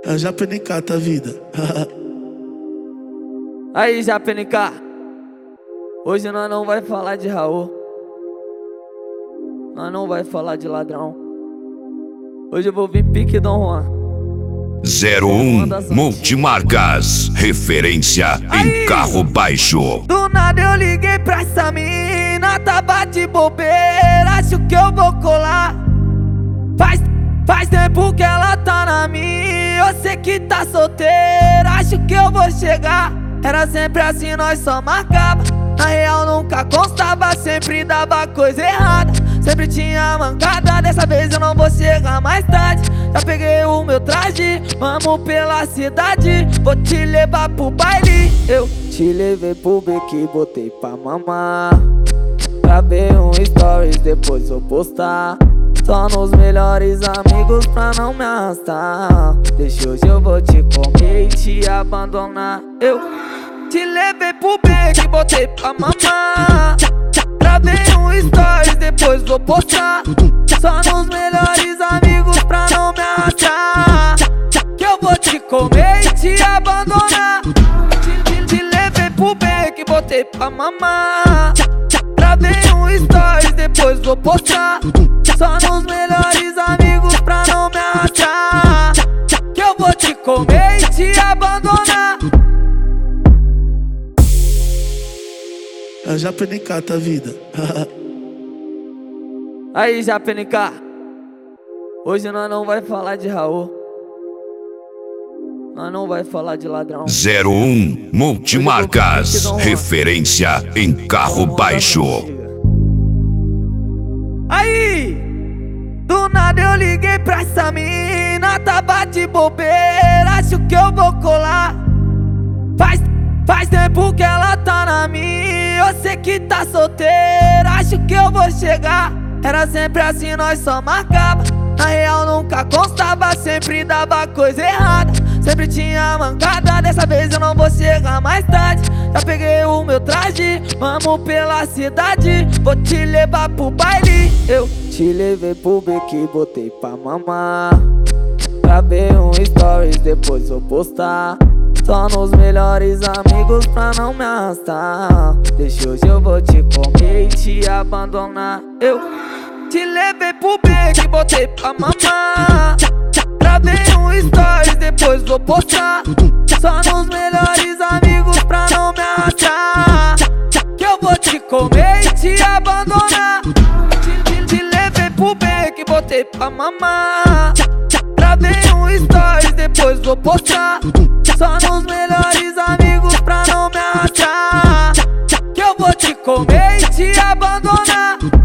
É já PNK, tá vida. Aí já PNK, hoje nós não vai falar de Raul, nós não vai falar de ladrão. Hoje eu vou vir pique Dom Juan. 01 Multimarcas, referência em carro baixo. Do nada eu liguei pra essa mina, tava de bobeira, acho que eu vou colar. Faz tempo que ela tá na minha, eu sei que tá solteira, acho que eu vou chegar. Era sempre assim, nós só marcava, na real nunca constava, sempre dava coisa errada, sempre tinha mancada. Dessa vez eu não vou chegar mais tarde, já peguei o meu traje, vamos pela cidade, vou te levar pro baile. Eu te levei pro beco e botei pra mamar, gravei um stories, depois vou postar. Só nos melhores amigos pra não me arrastar. Deixa hoje eu vou te comer e te abandonar. Eu te levei pro beco e botei pra mamar, gravei um stories, depois vou postar. Só nos melhores amigos pra não me arrastar, que eu vou te comer e te abandonar. Te levei pro beco e botei pra mamar, gravei um stories, depois vou postar. Só nos melhores amigos pra não me arrastar, que eu vou te comer e te abandonar. É já PNK, tá vida. Aí já PNK, hoje nós não vai falar de Raul, nós não vai falar de ladrão. 01 Multimarcas, referência em carro baixo. Aí, do nada eu liguei pra essa mina, tava de bobeira, acho que eu vou colar. Faz tempo que ela tá na minha, eu sei que tá solteira, acho que eu vou chegar. Era sempre assim, nós só marcava, na real nunca constava, sempre dava coisa errada, sempre tinha mancada. Dessa vez eu não vou chegar mais tarde, já peguei o meu traje, vamos pela cidade, vou te levar pro baile. Eu te levei pro beco e botei pra mamar, gravei um stories, depois vou postar. Só nos melhores amigos pra não me arrastar. Deixa hoje eu vou te comer e te abandonar. Eu te levei pro beco e botei pra mamar, gravei um stories, depois vou postar. Só nos melhores amigos pra não me arrastar, que eu vou te comer e te abandonar. Te levei pro beco e botei pra mamar, gravei um stories, depois vou postar. Só nos melhores amigos pra não me arrastar, que eu vou te comer e te abandonar.